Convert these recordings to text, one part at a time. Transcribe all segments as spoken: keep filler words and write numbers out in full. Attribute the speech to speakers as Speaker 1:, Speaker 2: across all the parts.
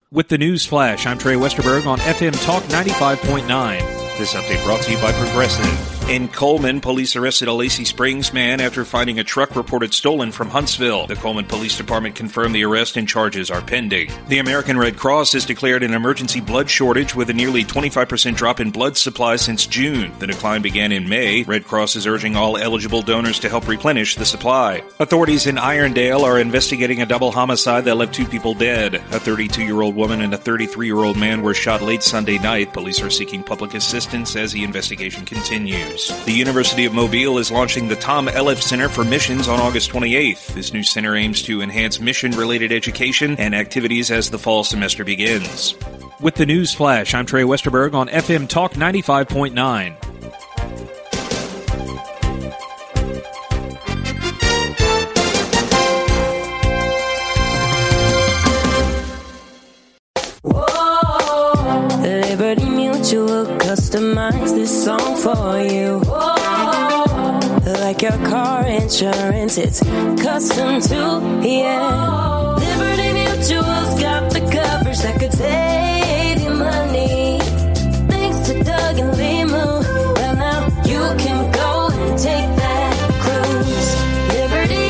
Speaker 1: With the news flash, I'm Trey Westerberg on F M Talk ninety-five point nine. This update brought to you by Progressive. In Coleman, police arrested a Lacey Springs man after finding a truck reported stolen from Huntsville. The Coleman Police Department confirmed the arrest and charges are pending. The American Red Cross has declared an emergency blood shortage with a nearly twenty-five percent drop in blood supply since June. The decline began in May. Red Cross is urging all eligible donors to help replenish the supply. Authorities in Irondale are investigating a double homicide that left two people dead. A thirty-two-year-old woman and a thirty-three-year-old man were shot late Sunday night. Police are seeking public assistance as the investigation continues. The University of Mobile is launching the Tom Elliff Center for Missions on August twenty-eighth. This new center aims to enhance mission-related education and activities as the fall semester begins. With the news flash, I'm Trey Westerberg on F M Talk ninety-five point nine.
Speaker 2: Liberty Mutual customize this song for you. Like your car insurance, it's custom too, yeah. Liberty Mutual's got the coverage that could save you money. Thanks to Doug and Limu, well now you can go and take that cruise. Liberty,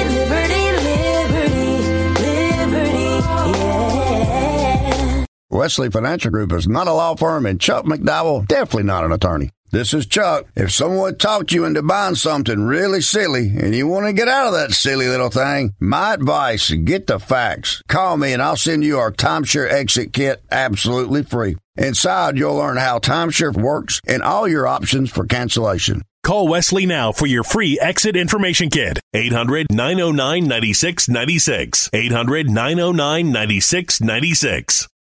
Speaker 2: liberty, liberty, liberty, yeah.
Speaker 3: Wesley Financial Group is not a law firm, and Chuck McDowell definitely not an attorney. This is Chuck. If someone talked you into buying something really silly and you want to get out of that silly little thing, my advice, get the facts. Call me and I'll send you our timeshare exit kit absolutely free. Inside, you'll learn how timeshare works and all your options for cancellation.
Speaker 4: Call Wesley now for your free exit information kit. eight hundred, nine oh nine, nine six nine six. eight hundred, nine oh nine, nine six nine six.